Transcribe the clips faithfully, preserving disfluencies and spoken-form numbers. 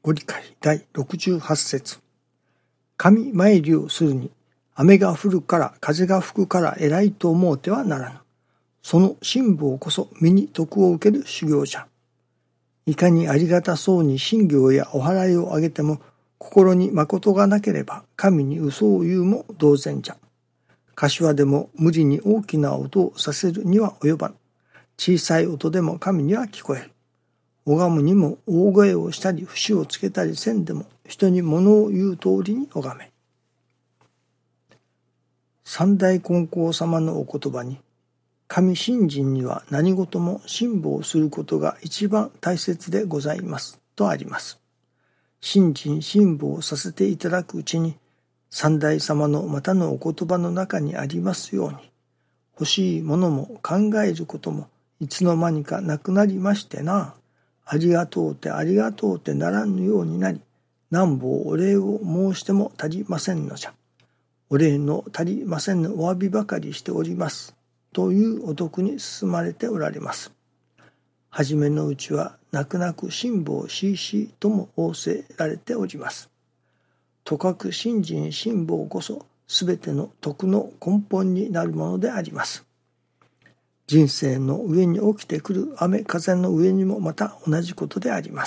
ご理解だいろくじゅうはち節。神参りをするに、雨が降るから風が吹くから偉いと思うてはならぬ。その辛抱こそ身に徳を受ける修行じゃ。いかにありがたそうに信行やお祓いをあげても、心に誠がなければ神に嘘を言うも同然じゃ。柏でも無理に大きな音をさせるには及ばぬ。小さい音でも神には聞こえる。拝むにも大声をしたり節をつけたりせんでも人に物を言う通りに拝め。三代金光様のお言葉に、神信心には何事も辛抱することが一番大切でございますとあります。信心辛抱させていただくうちに、三代様のまたのお言葉の中にありますように、欲しいものも考えることもいつの間にかなくなりましてな。ありがとうてありがとうてならぬようになり、なんぼお礼を申しても足りませんのじゃ。お礼の足りませんお詫びばかりしております。というお得に進まれておられます。はじめのうちは泣く泣く辛抱しいしとも仰せられております。とかく信心辛抱こそすべての徳の根本になるものであります。人生の上に起きてくる雨風の上にもまた同じことであります。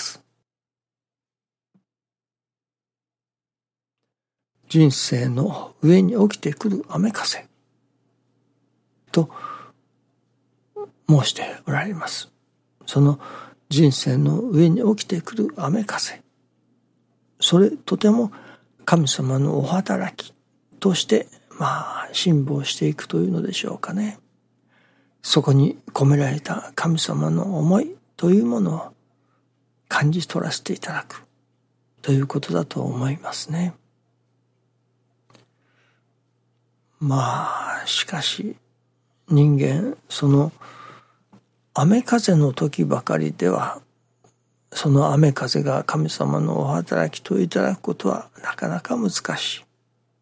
人生の上に起きてくる雨風と申しておられます。その人生の上に起きてくる雨風、それとても神様のお働きとしてまあ辛抱していくというのでしょうかね。そこに込められた神様の思いというものを感じ取らせていただくということだと思いますね。まあしかし人間その雨風の時ばかりではその雨風が神様のお働きといただくことはなかなか難しい。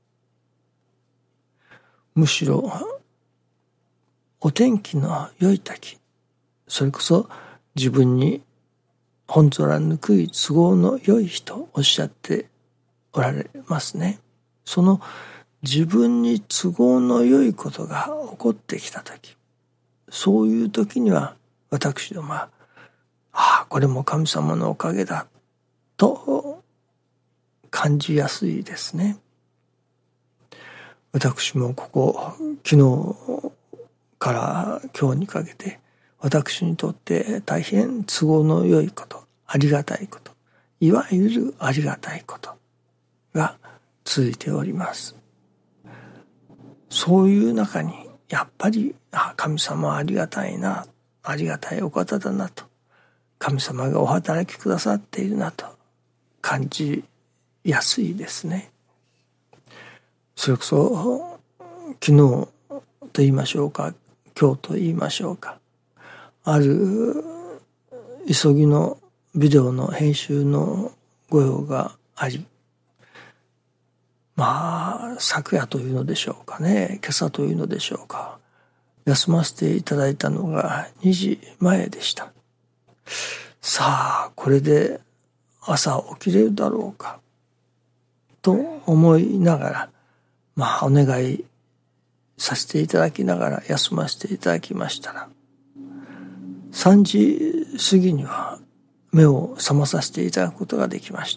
むしろお天気の良い時、それこそ自分に本空ぬくい都合の良い日とおっしゃっておられますね。その自分に都合の良いことが起こってきた時、そういう時には私どもは、ああこれも神様のおかげだと感じやすいですね。私もここ昨日から今日にかけて私にとって大変都合の良いこと、ありがたいこと、いわゆるありがたいことが続いております。そういう中にやっぱりあ神様はありがたいな、ありがたいお方だなと、神様がお働きくださっているなと感じやすいですね。それこそ昨日と言いましょうか、今日と言いましょうか、ある急ぎのビデオの編集のご用があり、まあ昨夜というのでしょうかね、今朝というのでしょうか、休ませていただいたのがにじまえでした。さあこれで朝起きれるだろうかと思いながら、まあお願いさせていただきながら休ませていただきましたら、さんじ過ぎには目を覚まさせていただくことができました。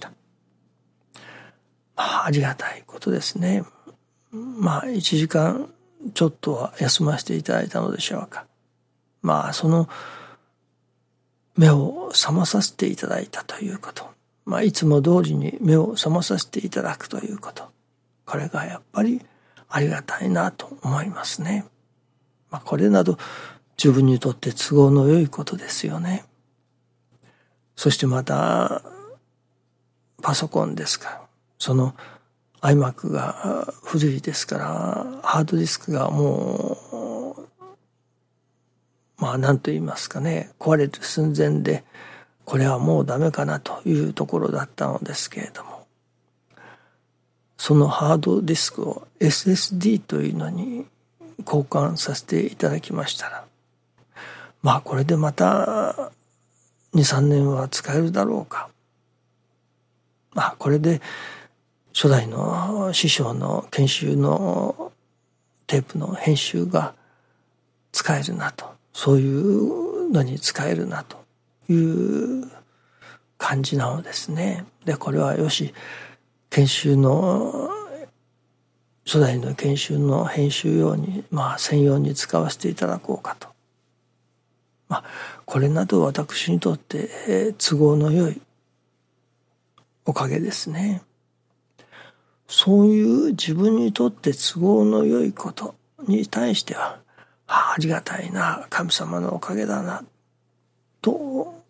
まあありがたいことですね。まあいちじかんちょっとは休ませていただいたのでしょうか。まあその目を覚まさせていただいたということ、まあいつも通りに目を覚まさせていただくということ、これがやっぱりありがたいなと思いますね。まあこれなど自分にとって都合の良いことですよね。そしてまたパソコンですか、その iMac が古いですからハードディスクがもうまあ何と言いますかね、壊れる寸前でこれはもうダメかなというところだったのですけれども、そのハードディスクを エスエスディー というのに交換させていただきましたら、まあこれでまたにさんねんは使えるだろうかまあこれで初代の師匠の研修のテープの編集が使えるなと、そういうのに使えるなという感じなのですね。でこれはよし、研修の初代の研修の編集用に、まあ専用に使わせていただこうかと。まあこれなど私にとって都合の良いおかげですね。そういう自分にとって都合の良いことに対しては、あ, ありがたいな、神様のおかげだなと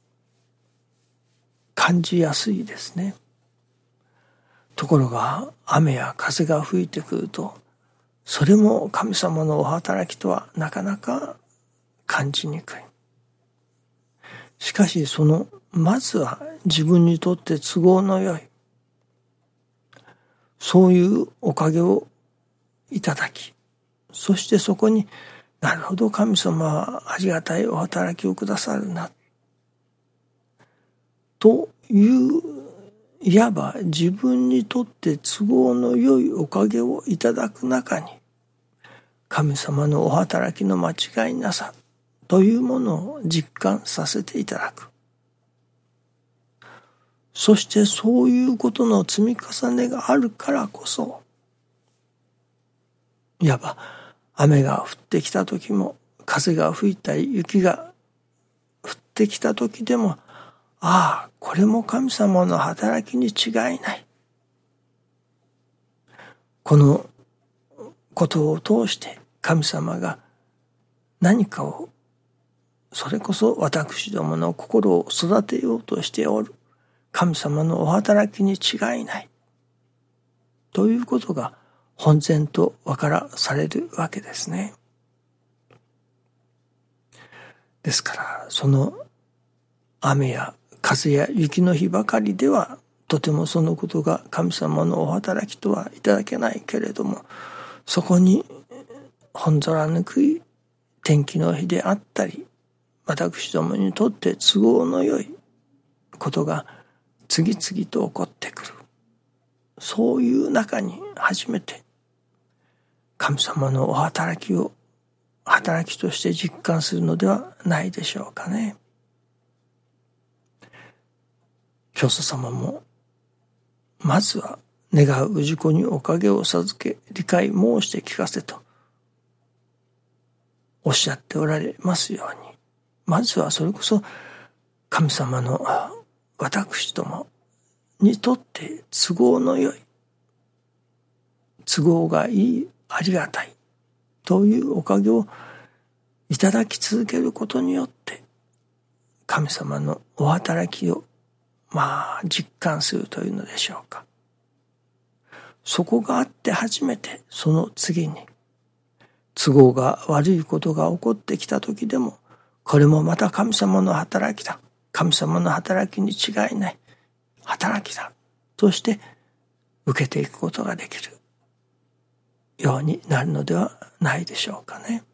感じやすいですね。ところが雨や風が吹いてくると、それも神様のお働きとはなかなか感じにくい。しかしそのまずは自分にとって都合の良い、そういうおかげをいただき、そしてそこになるほど、神様はありがたいお働きをくださるなといういわば自分にとって都合の良いおかげをいただく中に、神様のお働きの間違いなさというものを実感させていただく。そしてそういうことの積み重ねがあるからこそ、いわば雨が降ってきた時も、風が吹いたり雪が降ってきた時でも、ああ、これも神様の働きに違いない。このことを通して神様が何かを、それこそ私どもの心を育てようとしておる神様のお働きに違いないということが本然と分からされるわけですね。ですからその雨や風や雪の日ばかりではとてもそのことが神様のお働きとはいただけないけれども、そこに本空ぬくい天気の日であったり、私どもにとって都合のよいことが次々と起こってくる。そういう中に初めて神様のお働きを働きとして実感するのではないでしょうかね。教祖様もまずは願う氏子におかげを授け理解申して聞かせとおっしゃっておられますように、まずはそれこそ神様の私どもにとって都合のよい、都合がいい、ありがたいというおかげをいただき続けることによって神様のお働きをまあ実感するというのでしょうか。そこがあって初めてその次に都合が悪いことが起こってきた時でも、これもまた神様の働きだ、神様の働きに違いない働きだとして受けていくことができるようになるのではないでしょうかね。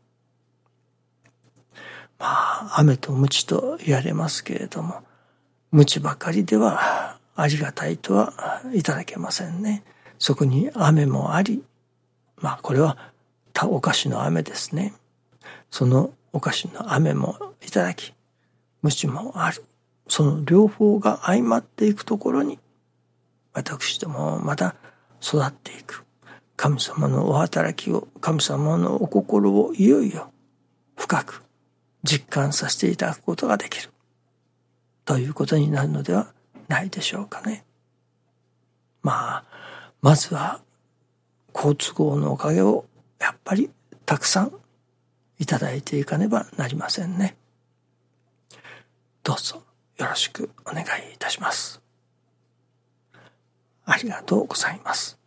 まあ雨と鞭と言われますけれども、鞭ばかりではありがたいとはいただけませんね。そこに雨もあり、まあこれはお菓子の雨ですね。そのお菓子の雨もいただき、鞭もある。その両方が相まっていくところに、私どもまた育っていく。神様のお働きを、神様のお心をいよいよ深く実感させていただくことができる。ということになるのではないでしょうかね。まあ、まずは好都合のおかげをやっぱりたくさんいただいていかねばなりませんね。どうぞよろしくお願いいたします。ありがとうございます。